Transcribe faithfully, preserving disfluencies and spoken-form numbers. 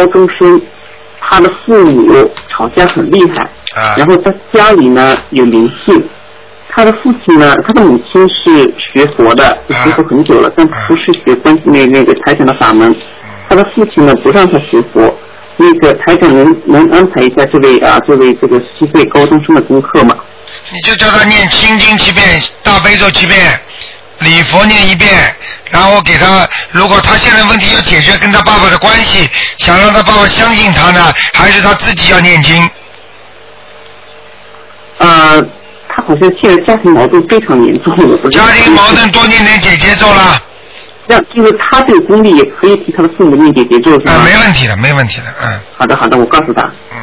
中生，他的父母吵架很厉害， 啊、 然后他家里呢有灵性。他的父亲呢，他的母亲是学佛的，学佛很久了，但不是学关那那个台长的法门。他的父亲呢不让他学佛，那个台长能能安排一下这位啊这位这个七岁高中生的功课吗？ 你就叫他念心经七遍，大悲咒七遍，礼佛念一遍，然后给他，如果他现在问题要解决跟他爸爸的关系，想让他爸爸相信他呢，还是他自己要念经？ 呃。他好像现在家庭矛盾非常严重， 家庭矛盾多念点姐姐咒了。 那就是他这个功力也可以替他的父母念姐姐咒是吧？ 啊，没问题的，没问题的，嗯。 好的，好的，我告诉他。 嗯。